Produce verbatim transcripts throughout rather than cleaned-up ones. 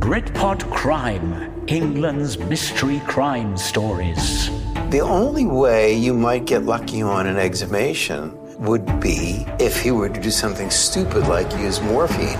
Britpod Crime, England's mystery crime stories. The only way you might get lucky on an exhumation would be if he were to do something stupid like use morphine.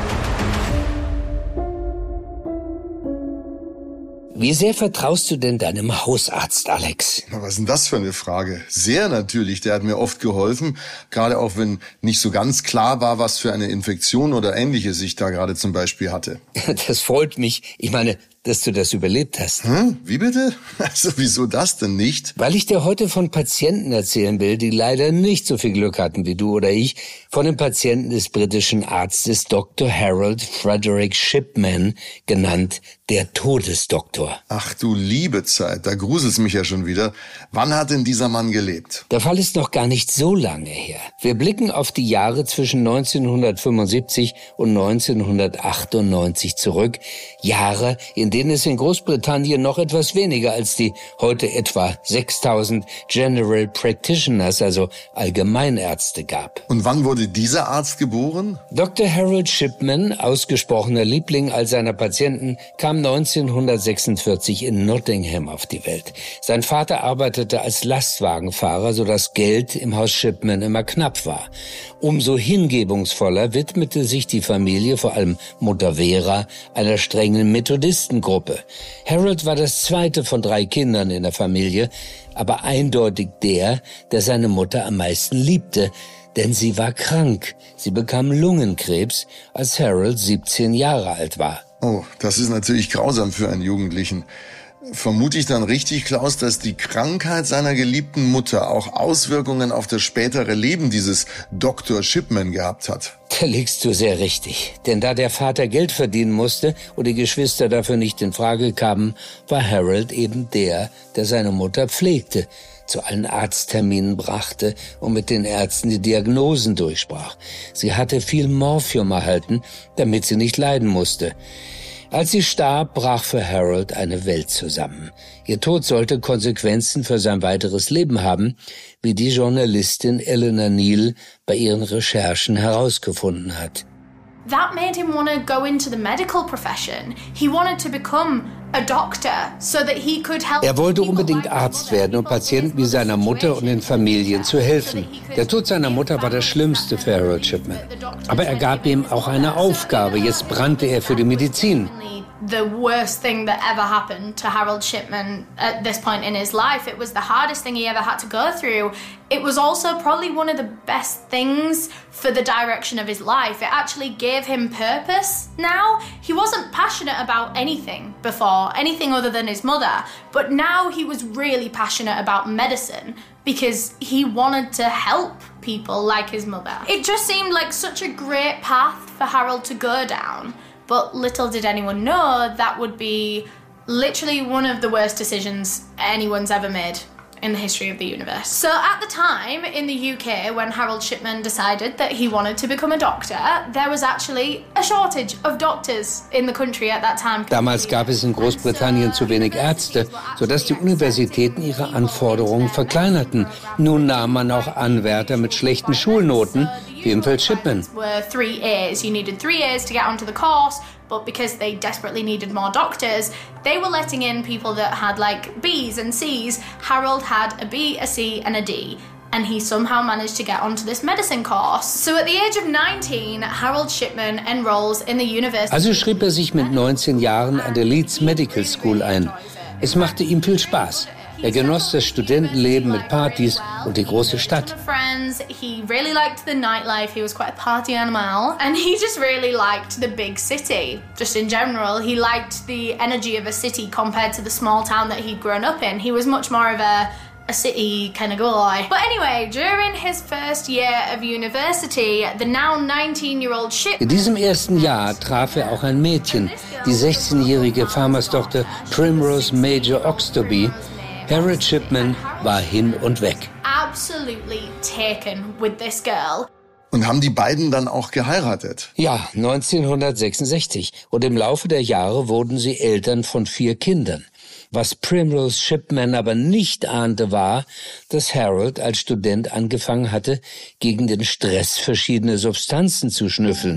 Wie sehr vertraust du denn deinem Hausarzt, Alex? Na, was ist denn das für eine Frage? Sehr natürlich, der hat mir oft geholfen, gerade auch wenn nicht so ganz klar war, was für eine Infektion oder Ähnliches ich da gerade zum Beispiel hatte. Das freut mich. Ich meine, dass du das überlebt hast. Hm? Wie bitte? Also wieso das denn nicht? Weil ich dir heute von Patienten erzählen will, die leider nicht so viel Glück hatten wie du oder ich, von den Patienten des britischen Arztes Doktor Harold Frederick Shipman, genannt der Todesdoktor. Ach du liebe Zeit, da gruselt's mich ja schon wieder. Wann hat denn dieser Mann gelebt? Der Fall ist noch gar nicht so lange her. Wir blicken auf die Jahre zwischen neunzehnhundertfünfundsiebzig und neunzehnhundertachtundneunzig zurück. Jahre, in denen es in Großbritannien noch etwas weniger als die heute etwa sechstausend General Practitioners, also Allgemeinärzte, gab. Und wann wurde dieser Arzt geboren? Doktor Harold Shipman, ausgesprochener Liebling all seiner Patienten, kam neunzehnhundertsechsundvierzig in Nottingham auf die Welt. Sein Vater arbeitete als Lastwagenfahrer, sodass Geld im Haus Shipman immer knapp war. Umso hingebungsvoller widmete sich die Familie, vor allem Mutter Vera, einer strengen Methodistengruppe. Harold war das zweite von drei Kindern in der Familie, aber eindeutig der, der seine Mutter am meisten liebte, denn sie war krank. Sie bekam Lungenkrebs, als Harold siebzehn Jahre alt war. Oh, das ist natürlich grausam für einen Jugendlichen. Vermute ich dann richtig, Klaus, dass die Krankheit seiner geliebten Mutter auch Auswirkungen auf das spätere Leben dieses Doktor Shipman gehabt hat? Da liegst du sehr richtig. Denn da der Vater Geld verdienen musste und die Geschwister dafür nicht in Frage kamen, war Harold eben der, der seine Mutter pflegte, zu allen Arztterminen brachte und mit den Ärzten die Diagnosen durchsprach. Sie hatte viel Morphium erhalten, damit sie nicht leiden musste. Als sie starb, brach für Harold eine Welt zusammen. Ihr Tod sollte Konsequenzen für sein weiteres Leben haben, wie die Journalistin Eleanor Neale bei ihren Recherchen herausgefunden hat. That made him want to go into the medical profession. He wanted to become a doctor so that he could help. Er wollte unbedingt Arzt werden, um Patienten wie seiner Mutter und den Familien zu helfen. Der Tod seiner Mutter war das Schlimmste für Harold Shipman. Aber er gab ihm auch eine Aufgabe. Jetzt brannte er für die Medizin. The worst thing that ever happened to Harold Shipman at this point in his life. It was the hardest thing he ever had to go through. It was also probably one of the best things for the direction of his life. It actually gave him purpose now. He wasn't passionate about anything before, anything other than his mother. But now he was really passionate about medicine because he wanted to help people like his mother. It just seemed like such a great path for Harold to go down. But little did anyone know that would be literally one of the worst decisions anyone's ever made in the history of the universe. So at the time in the U K, when Harold Shipman decided that he wanted to become a doctor, there was actually a shortage of doctors in the country at that time. Damals gab es in Großbritannien zu wenig Ärzte, sodass die Universitäten ihre Anforderungen verkleinerten. Nun nahm man auch Anwärter mit schlechten Schulnoten, wie im Fall Shipman. Were three A's. You needed three A's to get onto the course. But because they desperately needed more doctors, they were letting in people that had like B's and C's. Harold had a B, a C, and a D. And he somehow managed to get onto this medicine course. So at the age of nineteen, Harold Shipman enrolls in the university. Also schrieb er sich mit neunzehn Jahren an der Leeds Medical School ein. Es machte ihm viel Spaß. Er genoss das Studentenleben mit Partys und die große Stadt. Friends, he really liked the nightlife. He was quite a party animal, and he just really liked the big city. Just in general, he liked the energy of a city compared to the small town that he'd grown up in. He was much more of a a city kind of guy. But anyway, during his first year of university, the now nineteen-year-old Shipman... In diesem ersten Jahr traf er auch ein Mädchen, die sechzehnjährige Farmerstochter Primrose Major Oxtoby. Harold Shipman war hin und weg. Absolutely taken with this girl. Und haben die beiden dann auch geheiratet? Ja, neunzehnhundertsechsundsechzig. Und im Laufe der Jahre wurden sie Eltern von vier Kindern. Was Primrose Shipman aber nicht ahnte, war, dass Harold als Student angefangen hatte, gegen den Stress verschiedene Substanzen zu schnüffeln.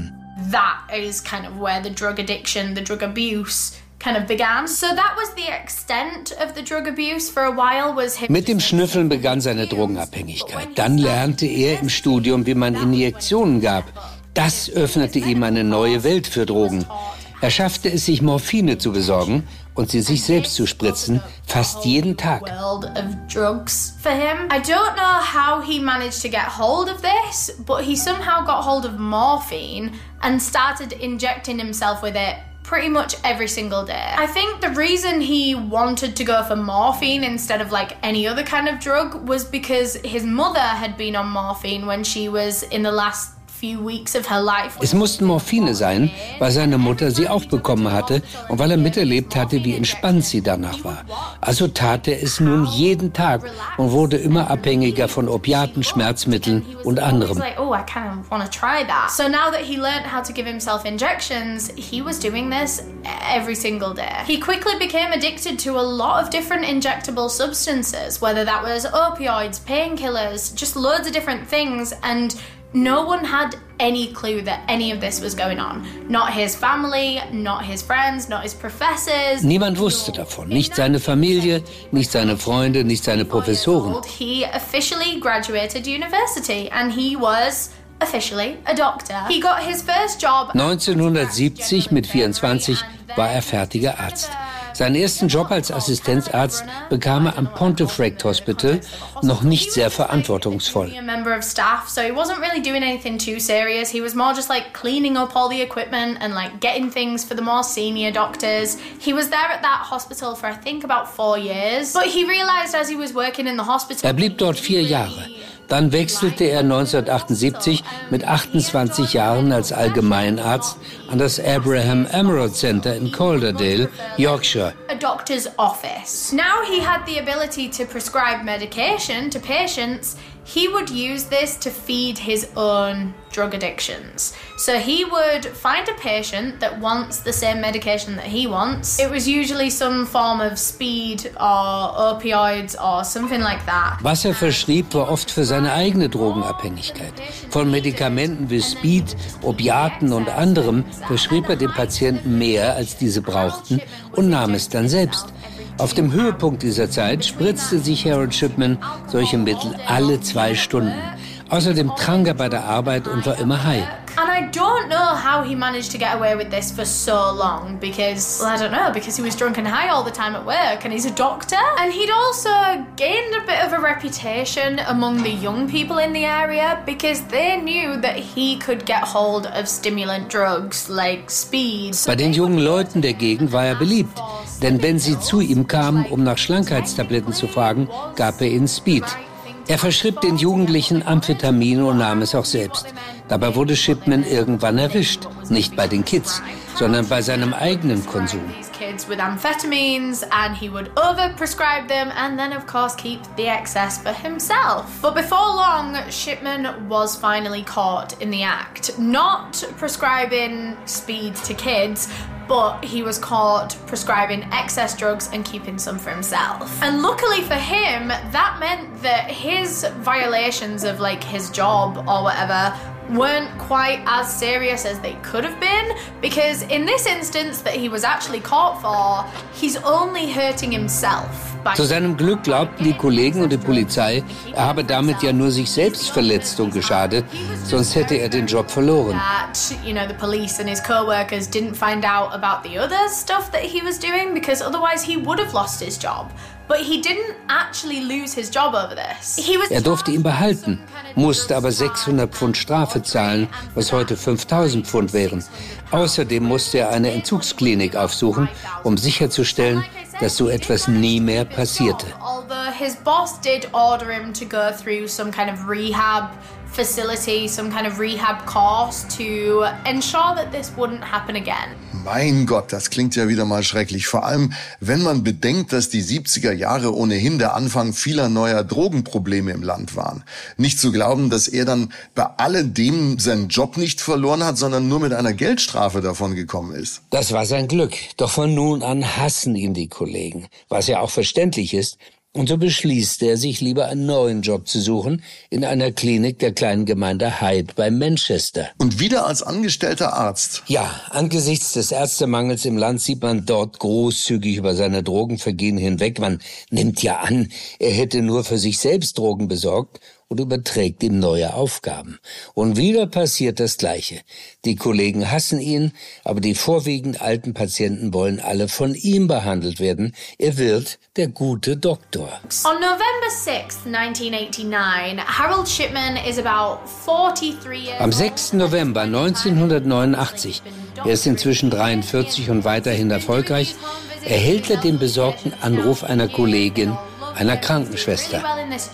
that is kind of where the drug addiction, the drug abuse kind of began. So that was the extent of the drug abuse for a while. Was him Mit dem Schnüffeln begann seine Drogenabhängigkeit. Dann lernte er im Studium, wie man Injektionen gab. Das öffnete ihm eine neue Welt für Drogen. Er schaffte es, sich Morphine zu besorgen und sie sich selbst zu spritzen, fast jeden Tag. World of drugs for him. I don't know how he managed to get hold of this, but he somehow got hold of morphine and started injecting himself with it pretty much every single day. I think the reason he wanted to go for morphine instead of like any other kind of drug was because his mother had been on morphine when she was in the last few weeks of her life. Es mussten Morphine sein, weil seine Mutter sie auch bekommen hatte und weil er miterlebt hatte, wie entspannt sie danach war. Also tat er es nun jeden Tag und wurde immer abhängiger von Opiaten, Schmerzmitteln und anderem. Like, oh, I kind of want to try that. So now that he learned how to give himself injections, he was doing this every single day. He quickly became addicted to a lot of different injectable substances, whether that was opioids, painkillers, just loads of different things, and no one had any clue that any of this was going on. Not his family, not his friends, not his professors. Niemand wusste davon. Nicht seine Familie, nicht seine Freunde, nicht seine Professoren. He officially graduated university and he was officially a doctor. He got his first job. neunzehnhundertsiebzig mit vierundzwanzig war er fertiger Arzt. Seinen ersten Job als Assistenzarzt bekam er am Pontefract Hospital, noch nicht sehr verantwortungsvoll. A member of staff, so he wasn't really doing anything too serious. He was more just like cleaning up all the equipment and like getting things for the more senior doctors. He was there at that hospital for I think about four years. But he realized as he was working in the hospital. Er blieb dort vier Jahre. Dann wechselte er neunzehnhundertachtundsiebzig mit achtundzwanzig Jahren als Allgemeinarzt an das Abraham Emerald Center in Calderdale, Yorkshire. A doctor's office. Now he had the ability to prescribe medication to patients. He would use this to feed his own drug addictions. So he would find a patient that wants the same medication that he wants. It was usually some form of speed or opioids or something like that. Was er verschrieb, war oft für seine eigene Drogenabhängigkeit. Von Medikamenten wie Speed, Opiaten und anderem verschrieb er den Patienten mehr, als diese brauchten, und nahm es dann selbst. Auf dem Höhepunkt dieser Zeit spritzte sich Harold Shipman solche Mittel alle zwei Stunden. Außerdem trank er bei der Arbeit und war immer high. And I don't know how he managed to get away with this for so long because, well, I don't know, because he was drunk and high all the time at work and he's a doctor. And he'd also gained a bit of a reputation among the young people in the area because they knew that he could get hold of stimulant drugs like speed. Bei den jungen Leuten der Gegend war er beliebt, denn wenn sie zu ihm kamen, um nach Schlankheitstabletten zu fragen, gab er ihnen Speed. Er verschrieb den Jugendlichen Amphetamin und nahm es auch selbst. Dabei wurde Shipman irgendwann erwischt. Nicht bei den Kids, sondern bei seinem eigenen Konsum. Kids with amphetamines and he would overprescribe them and then of course keep the excess for himself. But before long, Shipman was finally caught in the act. Not prescribing speed to kids, but he was caught prescribing excess drugs and keeping some for himself. And luckily for him, that meant that his violations of like his job or whatever weren't quite as serious as they could have been, because in this instance that he was actually caught for, he's only hurting himself. Zu seinem Glück glaubten die Kollegen und die Polizei, er habe damit ja nur sich selbst verletzt und geschadet, sonst hätte er den Job verloren. That, you know, the police and his co-workers didn't find out about the other stuff that he was doing, because otherwise he would have lost his job. But he didn't actually lose his job over this. He was er durfte ihn behalten, musste aber sechshundert Pfund Strafe zahlen, was heute fünftausend Pfund wären. Außerdem musste er eine Entzugsklinik aufsuchen, um sicherzustellen, dass so etwas nie mehr passierte. Although his boss did order him to go through some kind of rehab facility, some kind of rehab course to ensure that this wouldn't happen again. Mein Gott, das klingt ja wieder mal schrecklich. Vor allem, wenn man bedenkt, dass die siebziger Jahre ohnehin der Anfang vieler neuer Drogenprobleme im Land waren. Nicht zu glauben, dass er dann bei alledem seinen Job nicht verloren hat, sondern nur mit einer Geldstrafe davon gekommen ist. Das war sein Glück. Doch von nun an hassen ihn die Kollegen. Was ja auch verständlich ist, Und so beschließt er, sich lieber einen neuen Job zu suchen in einer Klinik der kleinen Gemeinde Hyde bei Manchester. Und wieder als angestellter Arzt? Ja, angesichts des Ärztemangels im Land sieht man dort großzügig über seine Drogenvergehen hinweg. Man nimmt ja an, er hätte nur für sich selbst Drogen besorgt und überträgt ihm neue Aufgaben. Und wieder passiert das Gleiche. Die Kollegen hassen ihn, aber die vorwiegend alten Patienten wollen alle von ihm behandelt werden. Er wird der gute Doktor. On November sixth, nineteen eighty-nine, Harold Shipman is about forty-three years. Am sechsten November neunzehnhundertneunundachtzig, er ist inzwischen dreiundvierzig und weiterhin erfolgreich, erhält er den besorgten Anruf einer Kollegin, einer Krankenschwester.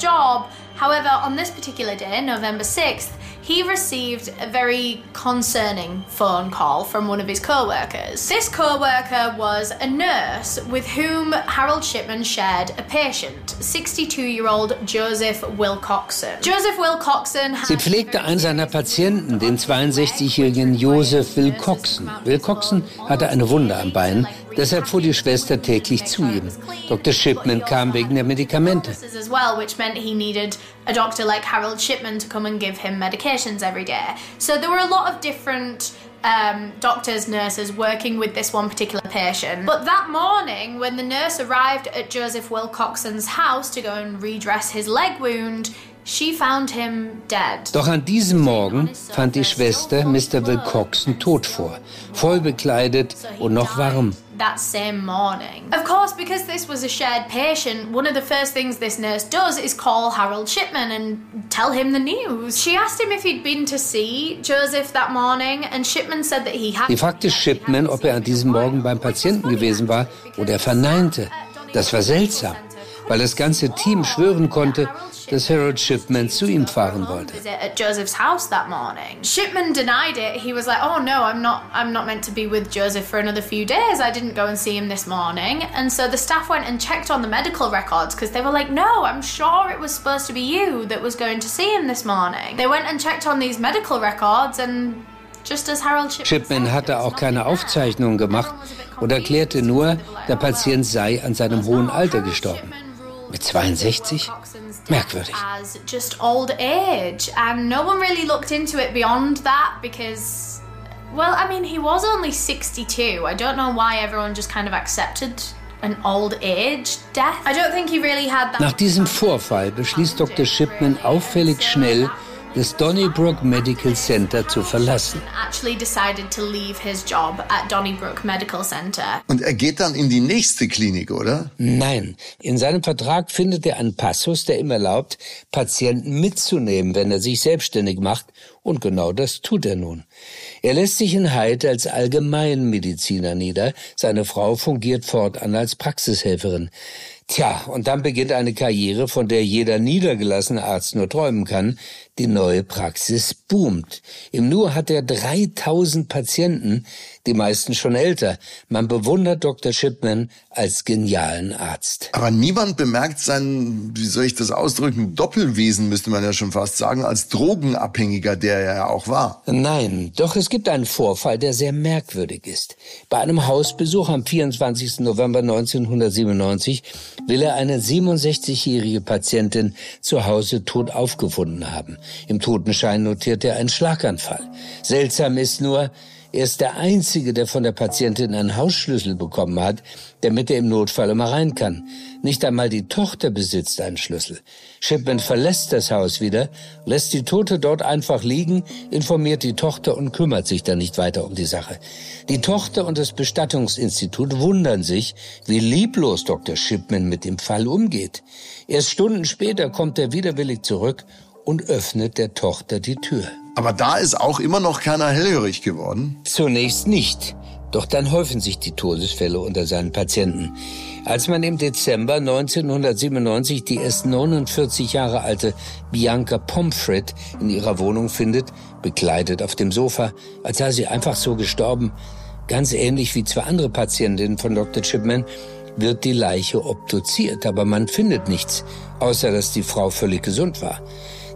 However, on this particular day, November sixth, he received a very concerning phone call from one of his co-workers. This co-worker was a nurse with whom Harold Shipman shared a patient, sixty-two-year-old Joseph Wilcoxon. Joseph Wilcoxon had Sie pflegte einen seiner Patienten, den zweiundsechzigjährigen Joseph Wilcoxon. Wilcoxon hatte eine Wunde am Bein, deshalb fuhr die Schwester täglich zu ihm. Doktor Shipman kam wegen der Medikamente. as well, which meant he needed a doctor like Harold Shipman to come and give him medications every day. So there were a lot of different um, doctors, nurses working with this one particular patient. But that morning, when the nurse arrived at Joseph Wilcoxon's house to go and redress his leg wound, she found him dead. Doch an diesem Morgen fand die Schwester Mister Wilcoxon tot vor, voll bekleidet und noch warm. That same morning. Of course, because this was a shared patient, one of the first things this nurse does is call Harold Shipman and tell him the news. She asked him if he'd been to see Joseph that morning, and Shipman said that he had. Sie fragte Shipman, ob er an diesem Morgen beim Patienten gewesen war, und er verneinte. Das war seltsam, weil das ganze Team schwören konnte, dass Harold Shipman zu ihm fahren wollte. At Joseph's house that morning. Shipman denied it. He was like, "Oh no, I'm not. I'm not meant to be with Joseph for another few days. I didn't go and see him this morning." And so the staff went and checked on the medical records because they were like, "No, I'm sure it was supposed to be you that was going to see him this morning." They went and checked on these medical records and just as Harold Shipman, Shipman hatte auch keine Aufzeichnungen gemacht und erklärte nur, der Patient sei an seinem hohen Alter gestorben. Mit zweiundsechzig? Merkwürdig. As just old age, and no one really looked into it beyond that because, well, I mean, he was only sixty-two. I don't know why everyone just kind of accepted an old age death. I don't think he really had that. Nach diesem Vorfall beschließt Doktor Shipman auffällig schnell, das Donnybrook Medical Center zu verlassen. Actually decided to leave his job at Donnybrook Medical Center. Und er geht dann in die nächste Klinik, oder? Nein, in seinem Vertrag findet er einen Passus, der ihm erlaubt, Patienten mitzunehmen, wenn er sich selbstständig macht. Und genau das tut er nun. Er lässt sich in Hyde als Allgemeinmediziner nieder. Seine Frau fungiert fortan als Praxishelferin. Tja, und dann beginnt eine Karriere, von der jeder niedergelassene Arzt nur träumen kann. Die neue Praxis boomt. Im Nu hat er dreitausend Patienten, die meisten schon älter. Man bewundert Doktor Shipman als genialen Arzt. Aber niemand bemerkt sein, wie soll ich das ausdrücken, Doppelwesen, müsste man ja schon fast sagen, als Drogenabhängiger, der er ja auch war. Nein, doch es gibt einen Vorfall, der sehr merkwürdig ist. Bei einem Hausbesuch am vierundzwanzigsten November neunzehnhundertsiebenundneunzig will er eine siebenundsechzigjährige Patientin zu Hause tot aufgefunden haben. Im Totenschein notiert er einen Schlaganfall. Seltsam ist nur, er ist der Einzige, der von der Patientin einen Hausschlüssel bekommen hat, damit er im Notfall immer rein kann. Nicht einmal die Tochter besitzt einen Schlüssel. Shipman verlässt das Haus wieder, lässt die Tote dort einfach liegen, informiert die Tochter und kümmert sich dann nicht weiter um die Sache. Die Tochter und das Bestattungsinstitut wundern sich, wie lieblos Doktor Shipman mit dem Fall umgeht. Erst Stunden später kommt er widerwillig zurück und öffnet der Tochter die Tür. Aber da ist auch immer noch keiner hellhörig geworden? Zunächst nicht. Doch dann häufen sich die Todesfälle unter seinen Patienten. Als man im Dezember neunzehnhundertsiebenundneunzig die erst neunundvierzig Jahre alte Bianca Pomfret in ihrer Wohnung findet, bekleidet auf dem Sofa, als sei sie einfach so gestorben, ganz ähnlich wie zwei andere Patientinnen von Doktor Shipman, wird die Leiche obduziert, aber man findet nichts, außer dass die Frau völlig gesund war.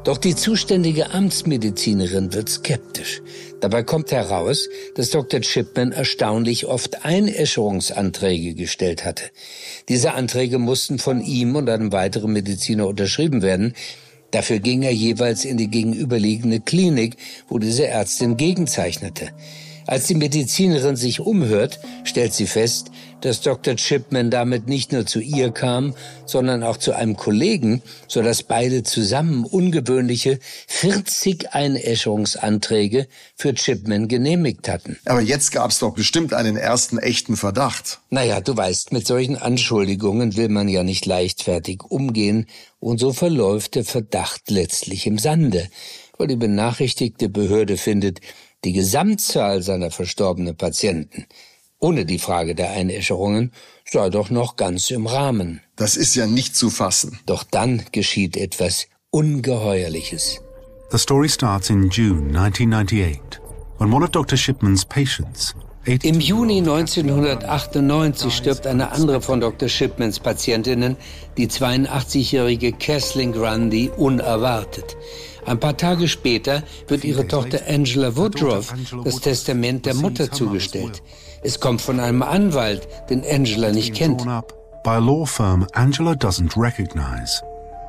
Doch die zuständige Amtsmedizinerin wird skeptisch. Dabei kommt heraus, dass Doktor Chipman erstaunlich oft Einäscherungsanträge gestellt hatte. Diese Anträge mussten von ihm und einem weiteren Mediziner unterschrieben werden. Dafür ging er jeweils in die gegenüberliegende Klinik, wo diese Ärztin gegenzeichnete. Als die Medizinerin sich umhört, stellt sie fest, dass Doktor Chipman damit nicht nur zu ihr kam, sondern auch zu einem Kollegen, sodass beide zusammen ungewöhnliche vierzig Einäscherungsanträge für Chipman genehmigt hatten. Aber jetzt gab's doch bestimmt einen ersten echten Verdacht. Naja, du weißt, mit solchen Anschuldigungen will man ja nicht leichtfertig umgehen, und so verläuft der Verdacht letztlich im Sande, weil die benachrichtigte Behörde findet, die Gesamtzahl seiner verstorbenen Patienten, ohne die Frage der Einäscherungen, sei doch noch ganz im Rahmen. Das ist ja nicht zu fassen. Doch dann geschieht etwas Ungeheuerliches. The story starts in June nineteen ninety-eight, when one of Doctor Shipman's patients... Im Juni neunzehnhundertachtundneunzig stirbt eine andere von Doktor Shipmans Patientinnen, die zweiundachtzig-jährige Kathleen Grundy, unerwartet. Ein paar Tage später wird ihre Tochter Angela Woodruff das Testament der Mutter zugestellt. Es kommt von einem Anwalt, den Angela nicht kennt. By a law firm Angela doesn't recognize.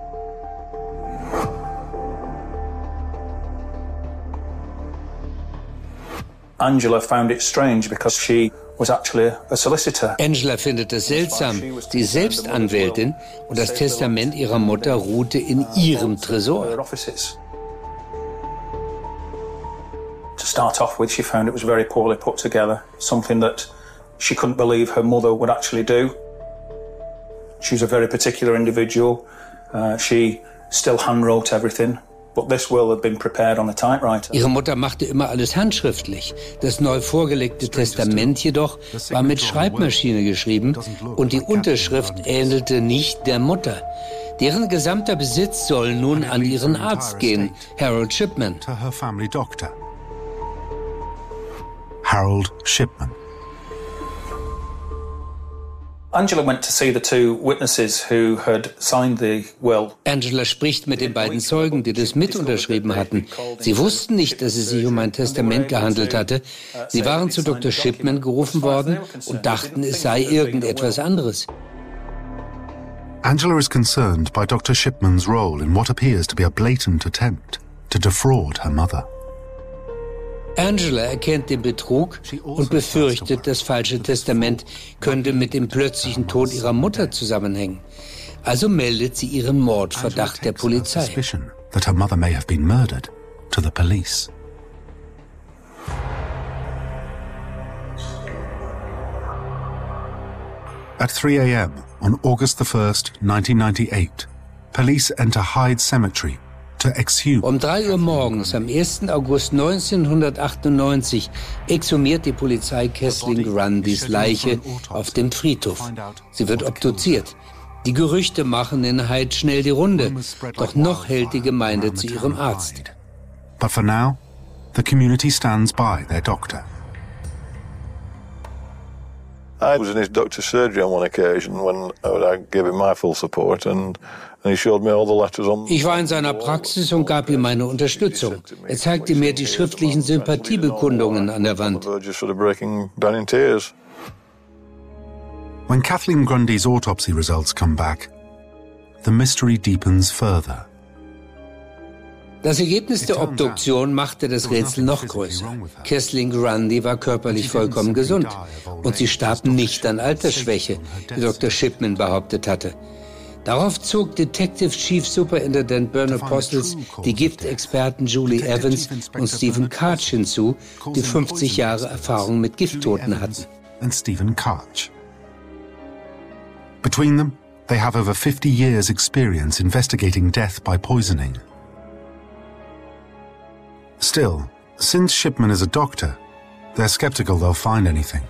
Angela found it strange because she was actually a solicitor. Angela findet es seltsam. Sie ist selbst Anwältin und das Testament ihrer Mutter ruhte in ihrem Tresor. To start off with, she found it was very poorly put together, something that she couldn't believe her mother would actually do. She was a very particular individual. Uh, she still handwrote everything. But this will have been prepared on a typewriter. Ihre Mutter machte immer alles handschriftlich. Das neu vorgelegte Testament jedoch war mit Schreibmaschine geschrieben und die Unterschrift ähnelte nicht der Mutter. Deren gesamter Besitz soll nun an ihren Arzt gehen, Harold Shipman. Harold Shipman. Angela went to see the two witnesses who had signed the will. Angela spricht mit den beiden Zeugen, die das mit unterschrieben hatten. Sie wussten nicht, dass es sich um ein Testament gehandelt hatte. Sie waren zu Doktor Shipman gerufen worden und dachten, es sei irgendetwas anderes. Angela is concerned by Doctor Shipman's role in what appears to be a blatant attempt to defraud her mother. Angela erkennt den Betrug und befürchtet, das falsche Testament könnte mit dem plötzlichen Tod ihrer Mutter zusammenhängen. Also meldet sie ihren Mordverdacht der Polizei. That her mother may have been murdered to the police. At three a m on August the first, nineteen ninety-eight, police enter Hyde Cemetery. Um drei Uhr morgens am ersten August neunzehnhundertachtundneunzig exhumiert die Polizei Kathleen Grundys Leiche auf dem Friedhof. Sie wird obduziert. Die Gerüchte machen in Hyde schnell die Runde, doch noch hält die Gemeinde zu ihrem Arzt. But for now, the community stands by their doctor. I was in his doctor's surgery on one occasion when I gave him my full support and he showed me all the letters on. Ich war in seiner Praxis und gab ihm meine Unterstützung. Er zeigte mir die schriftlichen Sympathiebekundungen an der Wand. When Kathleen Grundy's autopsy results come back, the mystery deepens further. Das Ergebnis der Obduktion machte das Rätsel noch größer. Kathleen Grundy war körperlich vollkommen gesund und sie starb nicht an Altersschwäche, wie Doktor Shipman behauptet hatte. Darauf zog Detective Chief Superintendent Bernard Postles die Giftexperten Julie Evans und Stephen Karch hinzu, die fünfzig Jahre Erfahrung mit Gifttoten hatten. And Stephen Karch. Between them, they have over fifty years experience investigating death by poisoning. Still, since Shipman is a doctor, they're skeptical they'll find anything.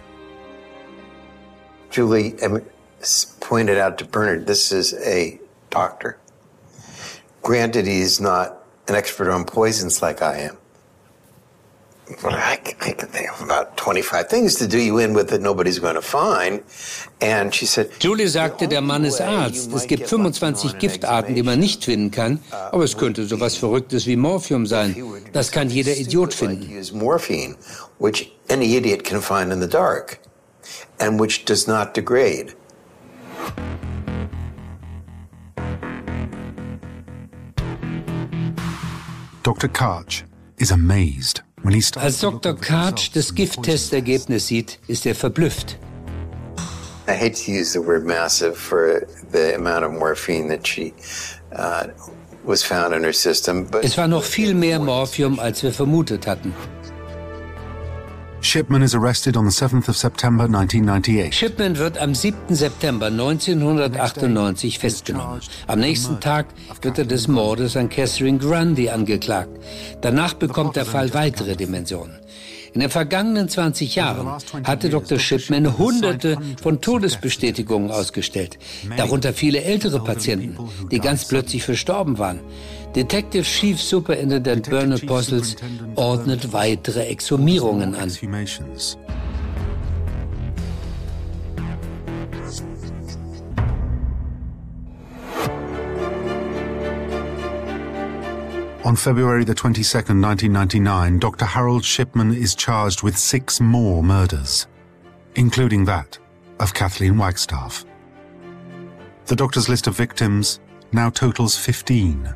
Julie pointed out to Bernard, this is a doctor. Granted, he's not an expert on poisons like I am. I, I can think of about twenty-five things to do you in with that nobody's going to find. And she said, Julie sagte, der Mann ist Arzt. Es gibt fünfundzwanzig Giftarten, die man nicht finden kann, aber es könnte so was Verrücktes wie Morphium sein. Das kann jeder Idiot finden. Morphine, which any idiot can find in the dark, and which does not degrade. Doctor Karch is amazed when he starts. Als Doktor Karch das Gifttestergebnis sieht, ist er verblüfft. I hate to use the word massive for the amount of morphine that she uh, was found in her system, but es war noch viel mehr Morphium, als wir vermutet hatten. Shipman is arrested on the seventh of September nineteen ninety-eight. Shipman wird am siebten September neunzehnhundertachtundneunzig festgenommen. Am nächsten Tag wird er des Mordes an Catherine Grundy angeklagt. Danach bekommt der Fall weitere Dimensionen. In den vergangenen zwanzig Jahren hatte Doktor Shipman Hunderte von Todesbestätigungen ausgestellt, darunter viele ältere Patienten, die ganz plötzlich verstorben waren. Detective Chief Superintendent Bernard Postles ordnet weitere Exhumierungen an. On February the twenty-second, nineteen ninety-nine, Doctor Harold Shipman is charged with six more murders, including that of Kathleen Wagstaff. The doctor's list of victims now totals fifteen.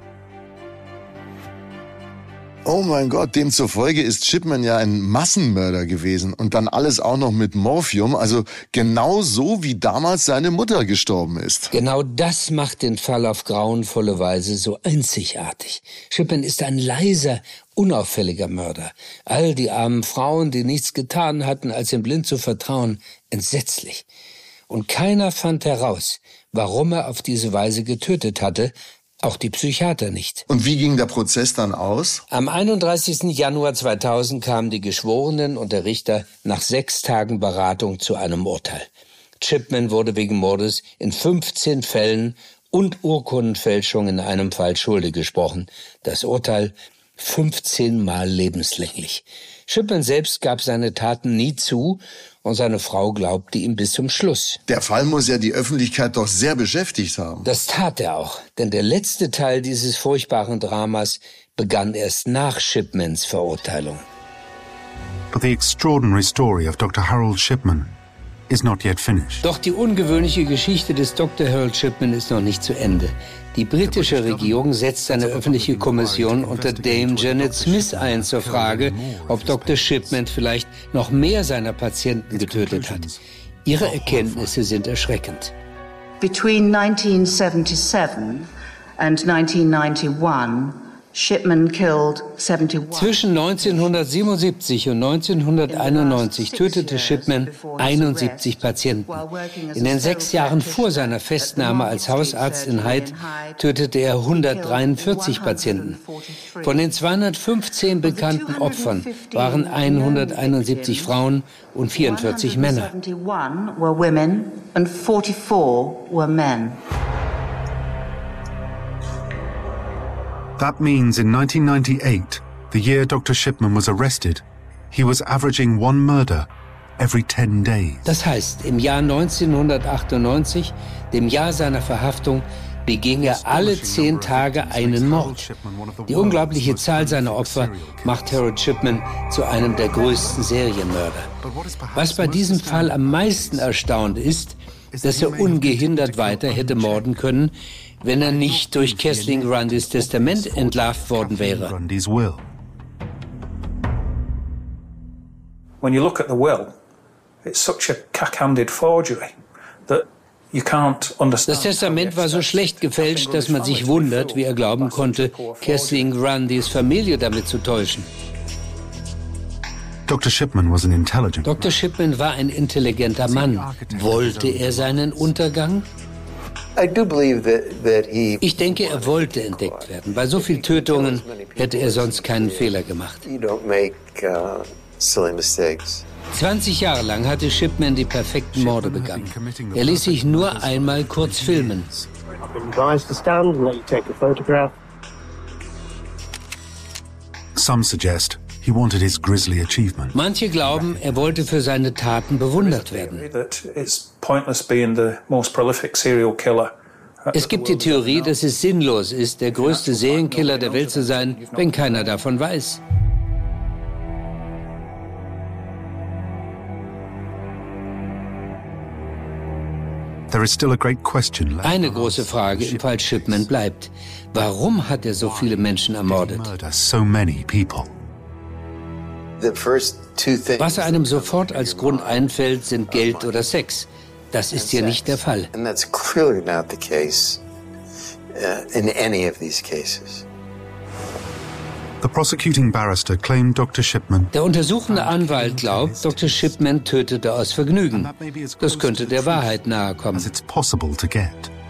Oh mein Gott, demzufolge ist Shipman ja ein Massenmörder gewesen und dann alles auch noch mit Morphium, also genau so, wie damals seine Mutter gestorben ist. Genau das macht den Fall auf grauenvolle Weise so einzigartig. Shipman ist ein leiser, unauffälliger Mörder. All die armen Frauen, die nichts getan hatten, als ihm blind zu vertrauen, entsetzlich. Und keiner fand heraus, warum er auf diese Weise getötet hatte, auch die Psychiater nicht. Und wie ging der Prozess dann aus? Am einunddreißigsten Januar zweitausend kamen die Geschworenen und der Richter nach sechs Tagen Beratung zu einem Urteil. Shipman wurde wegen Mordes in fünfzehn Fällen und Urkundenfälschung in einem Fall schuldig gesprochen. Das Urteil fünfzehn Mal lebenslänglich. Shipman selbst gab seine Taten nie zu und seine Frau glaubte ihm bis zum Schluss. Der Fall muss ja die Öffentlichkeit doch sehr beschäftigt haben. Das tat er auch, denn der letzte Teil dieses furchtbaren Dramas begann erst nach Shipmans Verurteilung. But the extraordinary story of Doctor Harold Shipman is not yet finished. Doch die ungewöhnliche Geschichte des Doktor Harold Shipman ist noch nicht zu Ende. Die britische Regierung setzt eine öffentliche Kommission unter Dame Janet Smith ein zur Frage, ob Doktor Shipman vielleicht noch mehr seiner Patienten getötet hat. Ihre Erkenntnisse sind erschreckend. Between nineteen seventy-seven and nineteen ninety-one, Shipman killed seventy-one. Zwischen neunzehnhundertsiebenundsiebzig und neunzehnhunderteinundneunzig tötete Shipman einundsiebzig Patienten. In den sechs Jahren vor seiner Festnahme als Hausarzt in Hyde tötete er hundertdreiundvierzig Patienten. Von den zweihundertfünfzehn bekannten Opfern waren hunderteinundsiebzig Frauen und vierundvierzig Männer. were women and forty-four were men. That means in nineteen ninety-eight, the year Doctor Shipman was arrested, he was averaging one murder every ten days. Das heißt, im Jahr neunzehnhundertachtundneunzig, dem Jahr seiner Verhaftung, beging er alle zehn Tage einen Mord. Die unglaubliche Zahl seiner Opfer macht Harold Shipman zu einem der größten Serienmörder. Was bei diesem Fall am meisten erstaunt ist, dass er ungehindert weiter hätte morden können, wenn er nicht durch Kathleen Grundys Testament entlarvt worden wäre. When you look at the will, it's such a cack-handed forgery that you can't understand. Das Testament war so schlecht gefälscht, dass man sich wundert, wie er glauben konnte, Kathleen Grundys Familie damit zu täuschen. Doktor Shipman was an intelligent. Doktor Shipman war ein intelligenter Mann. Wollte er seinen Untergang? I do believe that, that he Ich denke, er wollte entdeckt werden. Bei so vielen Tötungen hätte er sonst keinen Fehler gemacht. you don't make uh, silly mistakes. zwanzig Jahre lang hatte Shipman die perfekten Morde begangen. Er ließ sich nur einmal kurz filmen. Some suggest He wanted his grisly achievement. Manche glauben, er wollte für seine Taten bewundert werden. Es gibt die Theorie, dass es sinnlos ist, der größte Serienkiller der Welt zu sein, wenn keiner davon weiß. There is still a great question left. Eine große Frage im Fall Shipman bleibt: Warum hat er so viele Menschen ermordet? So many people. Was einem sofort als Grund einfällt, sind Geld oder Sex. Das ist hier nicht der Fall. And that's clearly not the case uh, in any of these cases. The prosecuting barrister claimed Doctor Shipman. Der untersuchende Anwalt glaubt, Doktor Shipman tötete aus Vergnügen. Das könnte der Wahrheit nahe kommen. It's possible to get.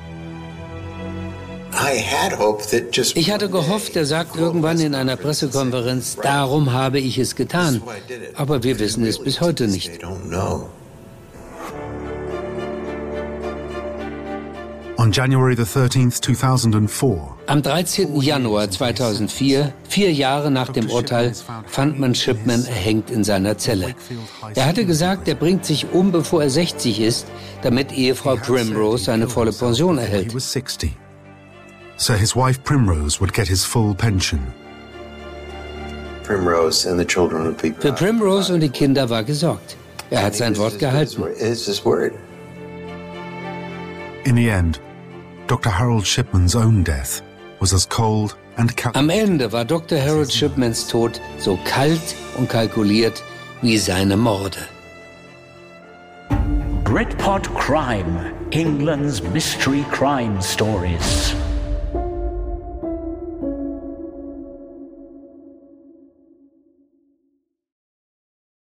Ich hatte gehofft, er sagt irgendwann in einer Pressekonferenz, darum habe ich es getan. Aber wir wissen es bis heute nicht. On January the thirteenth, two thousand four, am dreizehnten Januar zweitausendvier, vier Jahre nach dem Urteil, fand man Shipman erhängt in seiner Zelle. Er hatte gesagt, er bringt sich um, bevor er sechzig ist, damit Ehefrau Primrose seine volle Pension erhält. He was sixty, so his wife Primrose would get his full pension. Primrose and the children would be. Für Primrose und die Kinder war gesorgt. Er hat sein Wort gehalten. It's his word. In the end, Doctor Harold Shipman's own death was as cold and calculated. Am Ende war Doktor Harold Shipmans Tod so kalt und kalkuliert wie seine Morde. Britpop Crime, England's mystery crime stories.